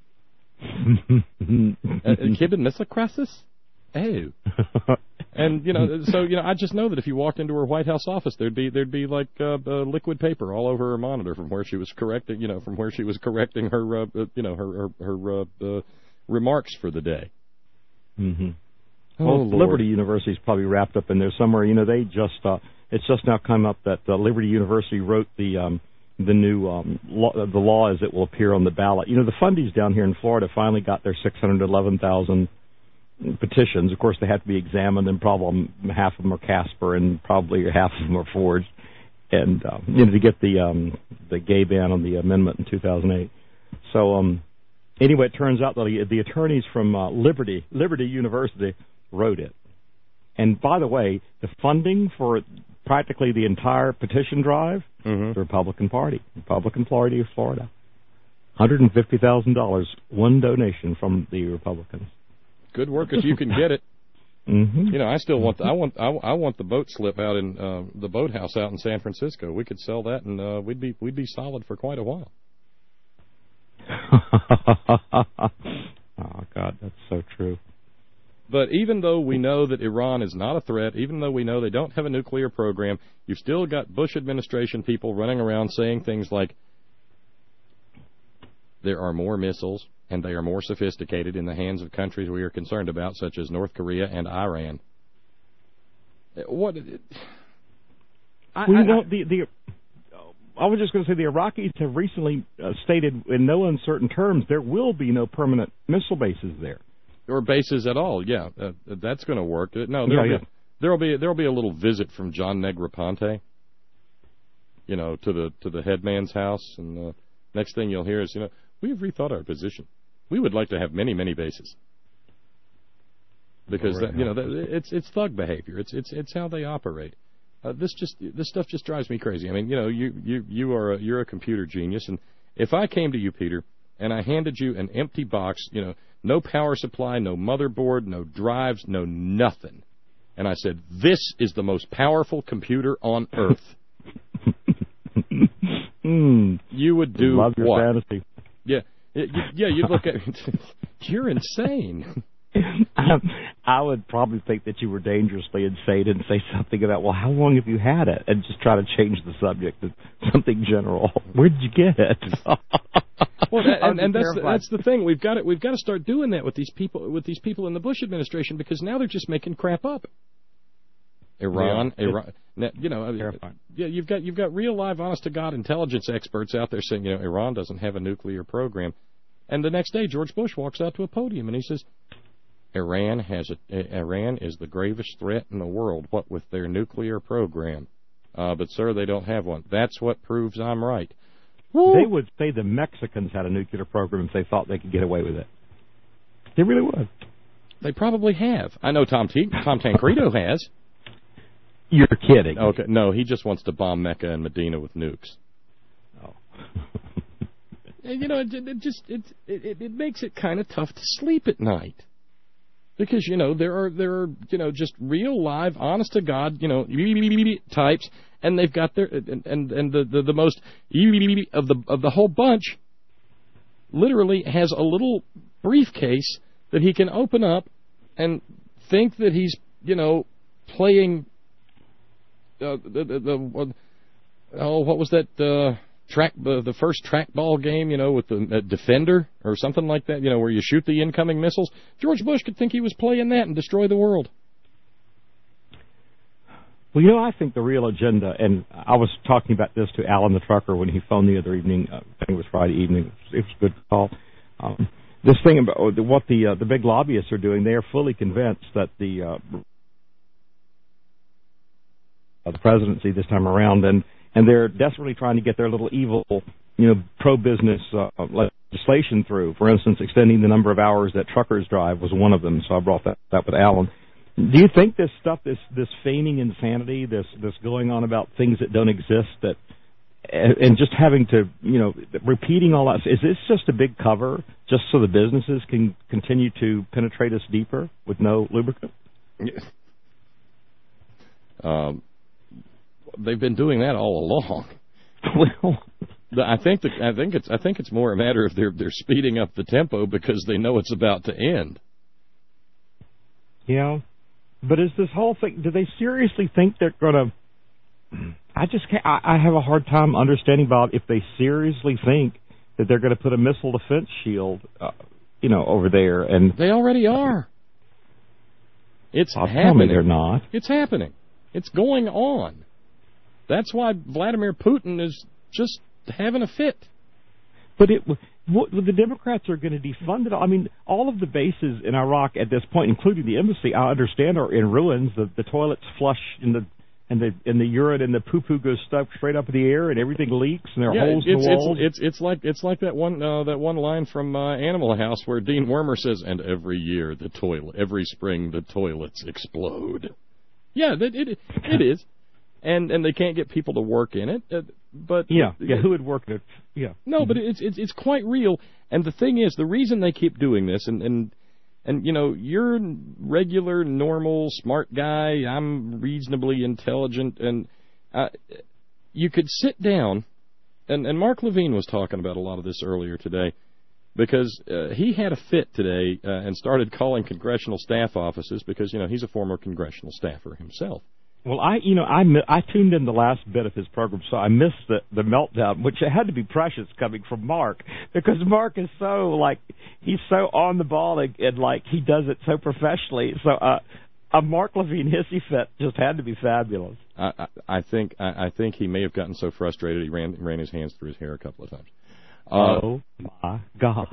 [SPEAKER 3] Cuban Missile Crisis? Oh. And I just know that if you walked into her White House office, there'd be like liquid paper all over her monitor from where she was correcting her her remarks for the day.
[SPEAKER 4] Mm-hmm.
[SPEAKER 3] Well,
[SPEAKER 4] Liberty University's probably wrapped up in there somewhere. They just it's just now come up that Liberty University wrote the new the law as it will appear on the ballot. The fundies down here in Florida finally got their 611,000 petitions. Of course, they have to be examined, and probably half of them are Casper, and probably half of them are forged. And to get the gay ban on the amendment in 2008. So anyway, it turns out that the attorneys from Liberty University wrote it. And by the way, the funding for practically the entire petition drive, the Republican Party, Republican Party of Florida, $150,000, one donation from the Republicans.
[SPEAKER 3] Good work if you can get it.
[SPEAKER 4] Mm-hmm.
[SPEAKER 3] I still want I want the boat slip out in the boathouse out in San Francisco. We could sell that, and we'd be solid for quite a while.
[SPEAKER 4] Oh God, that's so true.
[SPEAKER 3] But even though we know that Iran is not a threat, even though we know they don't have a nuclear program, you've still got Bush administration people running around saying things like, there are more missiles and they are more sophisticated in the hands of countries we are concerned about, such as North Korea and Iran. What?
[SPEAKER 4] I was just going to say the Iraqis have recently stated in no uncertain terms there will be no permanent missile bases there.
[SPEAKER 3] Or bases at all, yeah. That's going to work. No, there'll be a little visit from John Negroponte, to the headman's house, and next thing you'll hear is, we have rethought our position. We would like to have many, many bases. Because it's thug behavior. It's how they operate. This stuff just drives me crazy. I mean, you're a computer genius, and if I came to you, Peter, and I handed you an empty box, no power supply, no motherboard, no drives, no nothing, and I said, this is the most powerful computer on Earth, you would do
[SPEAKER 4] Love your
[SPEAKER 3] what?
[SPEAKER 4] Fantasy.
[SPEAKER 3] Yeah, you'd look at it. You're insane.
[SPEAKER 4] I would probably think that you were dangerously insane and say something about, well, how long have you had it? And just try to change the subject to something general. Where did you get it?
[SPEAKER 3] Well, and that's the thing. We've got to start doing that with these people in the Bush administration, because now they're just making crap up. Iran.
[SPEAKER 4] Terrifying.
[SPEAKER 3] Yeah, you've got real live, honest to God intelligence experts out there saying, Iran doesn't have a nuclear program, and the next day George Bush walks out to a podium and he says, Iran is the gravest threat in the world, what with their nuclear program. But, sir, they don't have one. That's what proves I'm right. Woo!
[SPEAKER 4] They would say the Mexicans had a nuclear program if they thought they could get away with it. They really would.
[SPEAKER 3] They probably have. I know Tom Tancredo has.
[SPEAKER 4] You're kidding.
[SPEAKER 3] Okay, no, he just wants to bomb Mecca and Medina with nukes.
[SPEAKER 4] Oh.
[SPEAKER 3] It makes it kind of tough to sleep at night. Because, there are just real live, honest to God, types, and they've got their, and the most of the whole bunch literally has a little briefcase that he can open up and think that he's playing what was that the first trackball game, with the Defender or something like that, where you shoot the incoming missiles. George Bush could think he was playing that and destroy the world.
[SPEAKER 4] Well, I think the real agenda, and I was talking about this to Alan the trucker when he phoned the other evening. I think it was Friday evening. It was a good call. This thing about what the big lobbyists are doing, they are fully convinced that the presidency this time around, and they're desperately trying to get their little evil, pro-business legislation through. For instance, extending the number of hours that truckers drive was one of them. So I brought that with Alan. Do you think this stuff, this feigning insanity, this going on about things that don't exist, that and just having to, repeating all that, is this just a big cover just so the businesses can continue to penetrate us deeper with no lubricant?
[SPEAKER 3] They've been doing that all along.
[SPEAKER 4] Well,
[SPEAKER 3] I think it's more a matter of they're speeding up the tempo because they know it's about to end.
[SPEAKER 4] Yeah, but is this whole thing? Do they seriously think they're going to? I just can't. I have a hard time understanding, Bob, if they seriously think that they're going to put a missile defense shield, over there, and
[SPEAKER 3] they already are. It's happening.
[SPEAKER 4] Tell me they're not.
[SPEAKER 3] It's happening. It's going on. That's why Vladimir Putin is just having a fit.
[SPEAKER 4] But the Democrats are going to defund it. I mean, all of the bases in Iraq at this point, including the embassy, I understand, are in ruins. The toilets flush in the urine and the poo-poo goes stuck straight up in the air and everything leaks and there are holes in the walls.
[SPEAKER 3] It's like that one line from Animal House where Dean Wormer says, "And every year every spring the toilets explode." Yeah, it is. And they can't get people to work in it. But
[SPEAKER 4] who would work in it? Yeah.
[SPEAKER 3] No, but it's quite real. And the thing is, the reason they keep doing this, and you're a regular, normal, smart guy. I'm reasonably intelligent, and you could sit down. And Mark Levine was talking about a lot of this earlier today, because he had a fit today and started calling congressional staff offices because he's a former congressional staffer himself.
[SPEAKER 4] Well, I tuned in the last bit of his program, so I missed the meltdown, which had to be precious coming from Mark, because Mark is he's so on the ball and he does it so professionally. So a Mark Levine hissy fit just had to be fabulous.
[SPEAKER 3] I think he may have gotten so frustrated he ran his hands through his hair a couple of times.
[SPEAKER 4] Oh my God!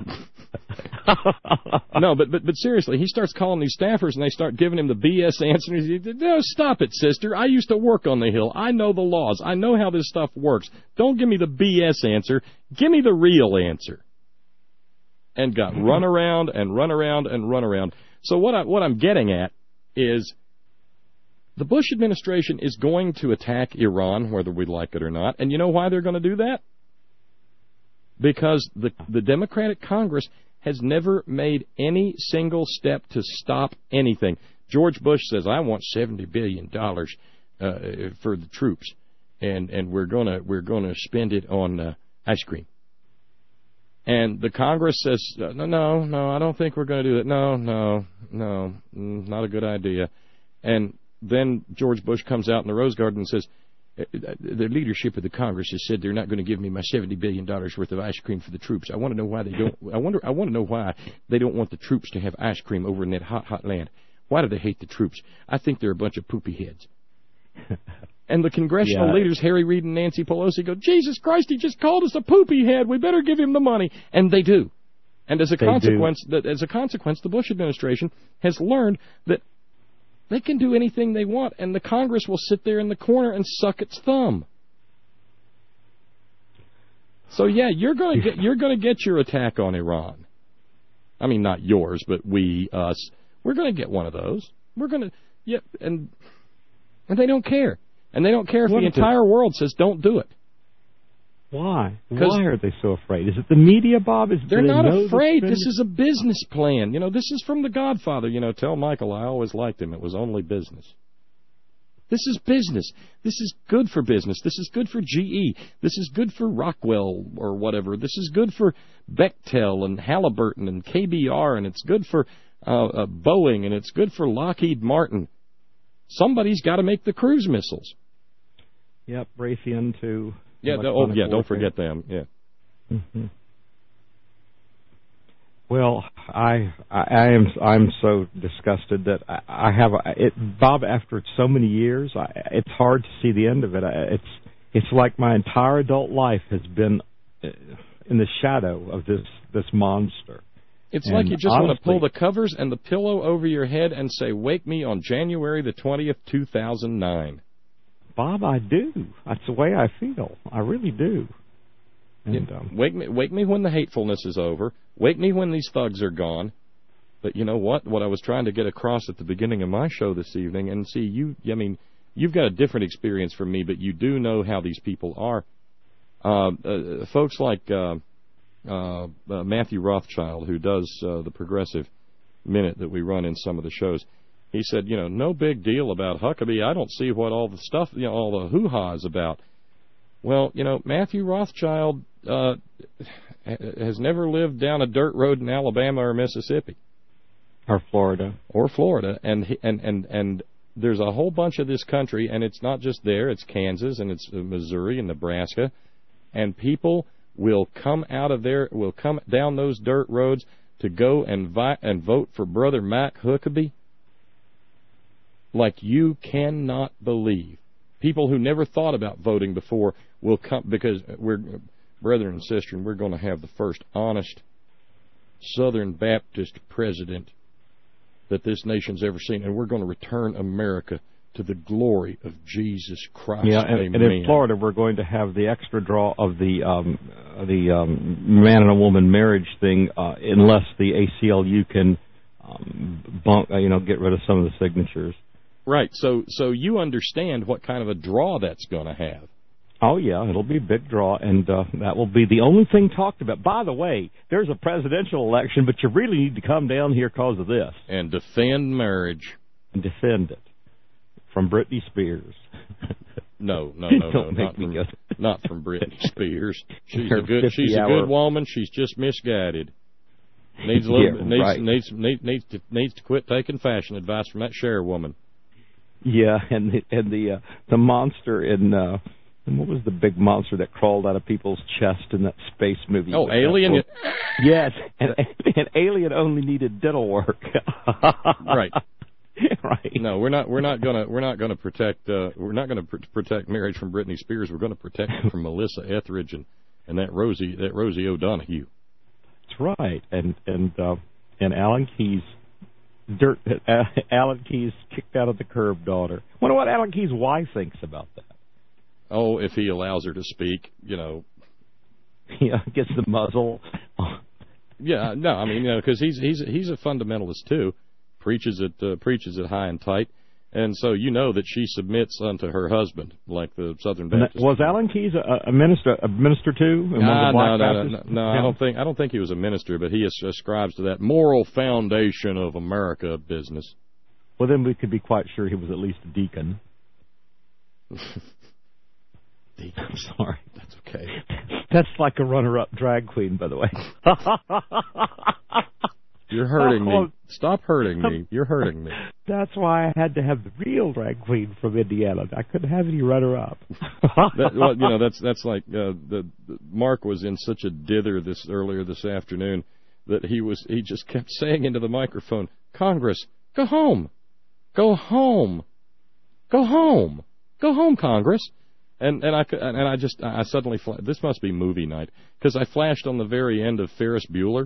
[SPEAKER 3] No, but seriously, he starts calling these staffers, and they start giving him the BS answer. And he says, "No, stop it, sister. I used to work on the Hill. I know the laws. I know how this stuff works. Don't give me the BS answer. Give me the real answer." And got run around and run around and run around. So what I'm getting at is the Bush administration is going to attack Iran, whether we like it or not. And you know why they're going to do that? Because the Democratic Congress has never made any single step to stop anything. George Bush says, "I want $70 billion for the troops, and we're gonna spend it on ice cream." And the Congress says, "No, I don't think we're going to do that. No, not a good idea." And then George Bush comes out in the Rose Garden and says, "The leadership of the Congress has said they're not going to give me my $70 billion worth of ice cream for the troops. I want to know why they don't. I want to know why they don't want the troops to have ice cream over in that hot land. Why do they hate the troops? I think they're a bunch of poopy heads." And the congressional leaders, Harry Reid and Nancy Pelosi, go, "Jesus Christ, he just called us a poopy head. We better give him the money." And they do. And as a consequence, the Bush administration has learned that they can do anything they want, and the Congress will sit there in the corner and suck its thumb. So yeah, you're going to get your attack on Iran. I mean, not yours, but us. We're going to get one of those. We're going to, and they don't care, and they don't care if the entire world says don't do it.
[SPEAKER 4] Why? Why are they so afraid? Is it the media, Bob?
[SPEAKER 3] They're not afraid. This is a business plan. This is from The Godfather. Tell Michael I always liked him. It was only business. This is business. This is good for business. This is good for GE. This is good for Rockwell or whatever. This is good for Bechtel and Halliburton and KBR, and it's good for Boeing, and it's good for Lockheed Martin. somebody's got to make the cruise missiles.
[SPEAKER 4] Yep, Raytheon too.
[SPEAKER 3] Yeah, don't forget them. Yeah.
[SPEAKER 4] Mm-hmm. Well, I'm so disgusted that I have Bob. After so many years, it's hard to see the end of it. It's like my entire adult life has been in the shadow of this monster.
[SPEAKER 3] It's like you just want to pull the covers and the pillow over your head and say, "Wake me on January the 20th, 2009."
[SPEAKER 4] Bob, I do. That's the way I feel. I really do. And,
[SPEAKER 3] wake me when the hatefulness is over. Wake me when these thugs are gone. But you know what? What I was trying to get across at the beginning of my show this evening, and see, you've got a different experience from me, but you do know how these people are. Folks like Matthew Rothschild, who does the Progressive Minute that we run in some of the shows, he said, no big deal about Huckabee. I don't see what all the stuff, all the hoo-ha is about. Well, Matthew Rothschild has never lived down a dirt road in Alabama or Mississippi.
[SPEAKER 4] Or Florida.
[SPEAKER 3] And there's a whole bunch of this country, and it's not just there. It's Kansas, and it's Missouri and Nebraska. And people will come down those dirt roads to go and vote for Brother Mac Huckabee like you cannot believe. People who never thought about voting before will come, because we're brethren and sisters, and we're going to have the first honest Southern Baptist president that this nation's ever seen, and we're going to return America to the glory of Jesus Christ.
[SPEAKER 4] Yeah, and in Florida, we're going to have the extra draw of the man and a woman marriage thing, unless the ACLU can get rid of some of the signatures.
[SPEAKER 3] Right. So you understand what kind of a draw that's going to have.
[SPEAKER 4] Oh, yeah, it'll be a big draw, and that will be the only thing talked about. By the way, there's a presidential election, but you really need to come down here because of this.
[SPEAKER 3] And defend marriage.
[SPEAKER 4] And defend it. From Britney Spears.
[SPEAKER 3] No, not from Britney Spears. She's a good woman. She's just misguided. Needs to quit taking fashion advice from that Cher woman.
[SPEAKER 4] Yeah, and the monster in what was the big monster that crawled out of people's chest in that space movie?
[SPEAKER 3] Oh, Alien.
[SPEAKER 4] Yes, and Alien only needed dental work.
[SPEAKER 3] Right.
[SPEAKER 4] Right.
[SPEAKER 3] No, we're not gonna protect protect marriage from Britney Spears. We're going to protect it from Melissa Etheridge and that Rosie O'Donoghue.
[SPEAKER 4] That's right. And Alan Keyes. Alan Keyes kicked out of the Curb daughter. Wonder what Alan Keyes' wife thinks about that.
[SPEAKER 3] Oh, if he allows her to speak,
[SPEAKER 4] Yeah, gets the muzzle.
[SPEAKER 3] Yeah, no, I mean, because he's a fundamentalist too, preaches it high and tight, and so that she submits unto her husband like the Southern Baptist.
[SPEAKER 4] Was Alan Keyes a minister too?
[SPEAKER 3] No, I don't think he was a minister, but he ascribes to that moral foundation of America business.
[SPEAKER 4] Well, then we could be quite sure he was at least a deacon.
[SPEAKER 3] Deacon.
[SPEAKER 4] I'm sorry.
[SPEAKER 3] That's okay.
[SPEAKER 4] That's like a runner-up drag queen, by the way.
[SPEAKER 3] You're hurting me. Stop hurting me. You're hurting me.
[SPEAKER 4] That's why I had to have the real drag queen from Indiana. I couldn't have any runner-up.
[SPEAKER 3] That's like Mark was in such a dither earlier this afternoon that he just kept saying into the microphone, "Congress, go home, go home, go home, go home, Congress." And I suddenly this must be movie night, because I flashed on the very end of Ferris Bueller.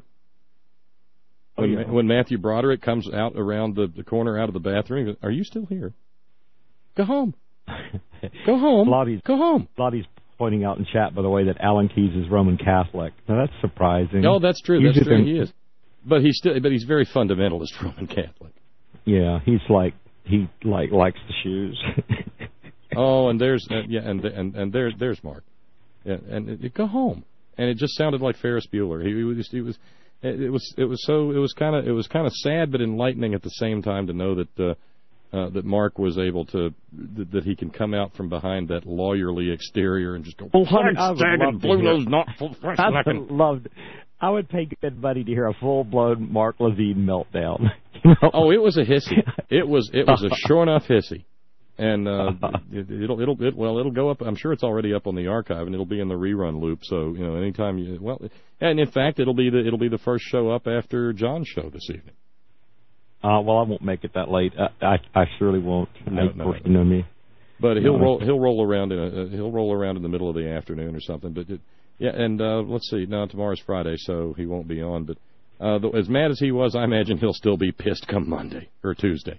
[SPEAKER 3] When Matthew Broderick comes out around the corner out of the bathroom, "Are you still here? Go home. Go home. Go home."
[SPEAKER 4] Lottie's pointing out in chat, by the way, that Alan Keyes is Roman Catholic. Now, that's surprising.
[SPEAKER 3] Oh, that's true. That's true. He is. But he's very fundamentalist Roman Catholic.
[SPEAKER 4] Yeah, he likes the shoes.
[SPEAKER 3] Oh, and there's there's Mark. Yeah, and go home. And it just sounded like Ferris Bueller. It was kind of sad but enlightening at the same time to know that Mark was able to that he can come out from behind that lawyerly exterior and just go.
[SPEAKER 4] I would pay good money to hear a full-blown Mark Levine meltdown.
[SPEAKER 3] Oh, it was a hissy. It was a sure enough hissy. And it'll go up. I'm sure it's already up on the archive, and it'll be in the rerun loop. So anytime and in fact, it'll be the first show up after John's show this evening.
[SPEAKER 4] Well, I won't make it that late. I surely won't.
[SPEAKER 3] No.
[SPEAKER 4] You know me.
[SPEAKER 3] But he'll roll around in the middle of the afternoon or something. But let's see. No, tomorrow's Friday, so he won't be on. But as mad as he was, I imagine he'll still be pissed come Monday or Tuesday.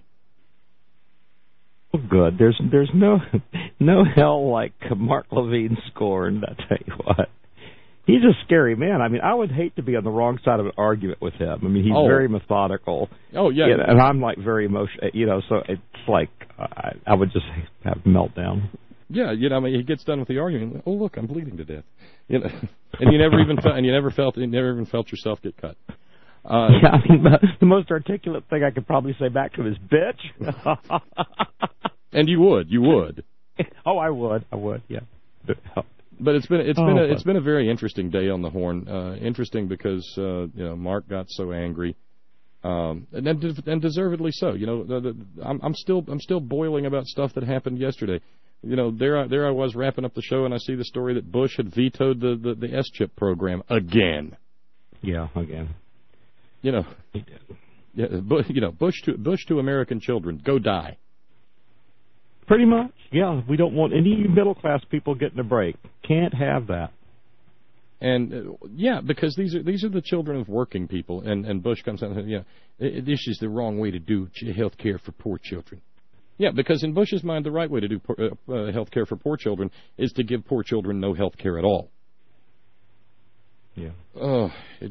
[SPEAKER 4] Good. There's no hell like Mark Levine scorned. I tell you what, he's a scary man. I mean, I would hate to be on the wrong side of an argument with him. I mean, he's very methodical.
[SPEAKER 3] Oh yeah,
[SPEAKER 4] and I'm like very emotional. So it's like I would just have a meltdown.
[SPEAKER 3] Yeah, I mean, he gets done with the argument. Oh look, I'm bleeding to death. And you never even felt yourself get cut.
[SPEAKER 4] I mean, the most articulate thing I could probably say back to him is bitch.
[SPEAKER 3] And you would.
[SPEAKER 4] Oh, I would, yeah.
[SPEAKER 3] But it's been a very interesting day on the Horn. Interesting because Mark got so angry, and deservedly so. I'm still boiling about stuff that happened yesterday. There I was wrapping up the show, and I see the story that Bush had vetoed the S-chip program again.
[SPEAKER 4] Yeah, again.
[SPEAKER 3] He did. Yeah, Bush to American children, go die.
[SPEAKER 4] Pretty much, yeah. We don't want any middle-class people getting a break. Can't have that.
[SPEAKER 3] And, because these are the children of working people, and Bush comes out and says, this is the wrong way to do health care for poor children. Yeah, because in Bush's mind, the right way to do health care for poor children is to give poor children no health care at all.
[SPEAKER 4] Yeah.
[SPEAKER 3] Oh,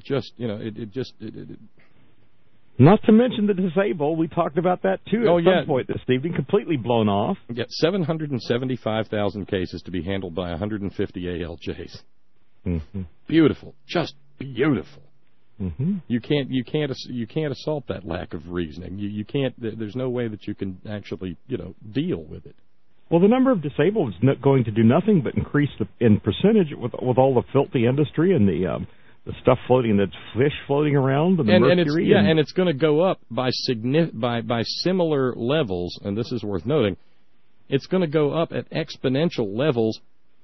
[SPEAKER 4] Not to mention the disabled. We talked about that, too, at some point this evening. Completely blown off.
[SPEAKER 3] Yeah, 775,000 cases to be handled by 150 ALJs.
[SPEAKER 4] Mm-hmm.
[SPEAKER 3] Beautiful. Just beautiful.
[SPEAKER 4] Mm-hmm.
[SPEAKER 3] You can't assault that lack of reasoning. You can't. There's no way that you can actually, deal with it.
[SPEAKER 4] Well, the number of disabled is not going to do nothing but increase in percentage with all the filthy industry and the stuff floating, the fish floating around, and the mercury.
[SPEAKER 3] And it's going to go up by similar levels, and this is worth noting. It's going to go up at exponential levels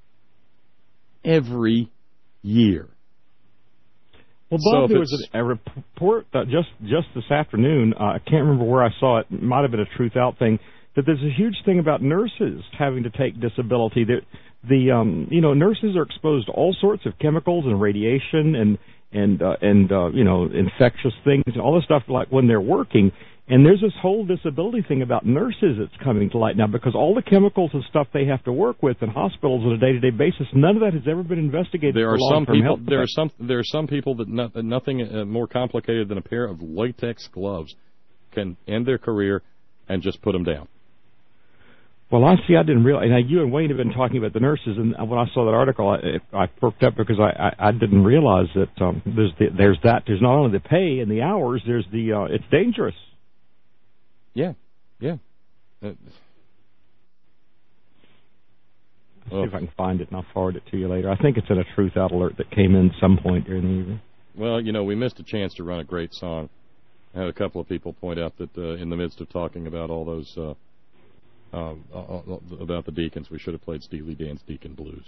[SPEAKER 3] every year.
[SPEAKER 4] Well, Bob, there was a report just this afternoon. I can't remember where I saw it. It might have been a Truth Out thing. That there's a huge thing about nurses having to take disability. Nurses are exposed to all sorts of chemicals and radiation and infectious things and all this stuff like when they're working. And there's this whole disability thing about nurses that's coming to light now because all the chemicals and stuff they have to work with in hospitals on a day-to-day basis, none of that has ever been investigated. There are some
[SPEAKER 3] people that nothing more complicated than a pair of latex gloves can end their career and just put them down.
[SPEAKER 4] Well, I didn't realize. Now, you and Wayne have been talking about the nurses, and when I saw that article, I perked up because I didn't realize that there's that. There's not only the pay and the hours. There's it's dangerous.
[SPEAKER 3] Yeah.
[SPEAKER 4] Let's see if I can find it, and I'll forward it to you later. I think it's in a Truth Out alert that came in some point during the evening.
[SPEAKER 3] Well, we missed a chance to run a great song. I had a couple of people point out that in the midst of talking about all those. About the Deacons, we should have played Steely Dan's Deacon Blues.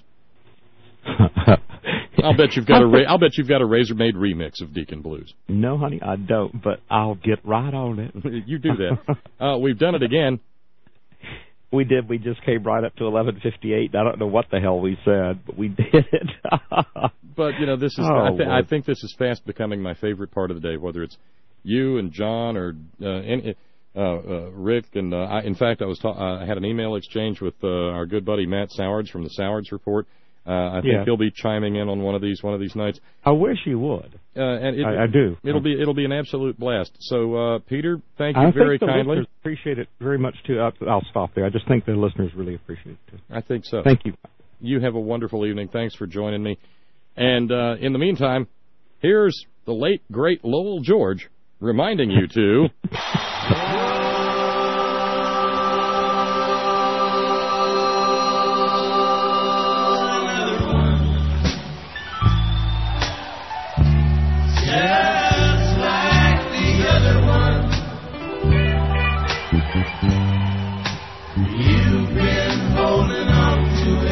[SPEAKER 3] I'll bet you've got a Razor-made remix of Deacon Blues.
[SPEAKER 4] No, honey, I don't, but I'll get right on it.
[SPEAKER 3] You do that. We've done it again.
[SPEAKER 4] We did. We just came right up to 11:58. I don't know what the hell we said, but we did it.
[SPEAKER 3] But this is. I think this is fast becoming my favorite part of the day. Whether it's you and John or Rick and in fact, I had an email exchange with our good buddy Matt Sowards from the Sowards Report. I think he'll be chiming in on one of these nights.
[SPEAKER 4] I wish he would. I do.
[SPEAKER 3] It'll be an absolute blast. So, Peter, thank you very kindly.
[SPEAKER 4] I think the listeners appreciate it very much too. I'll stop there. I just think the listeners really appreciate it too.
[SPEAKER 3] I think so.
[SPEAKER 4] Thank you.
[SPEAKER 3] You have a wonderful evening. Thanks for joining me. And in the meantime, here's the late great Lowell George reminding you to.
[SPEAKER 7] You to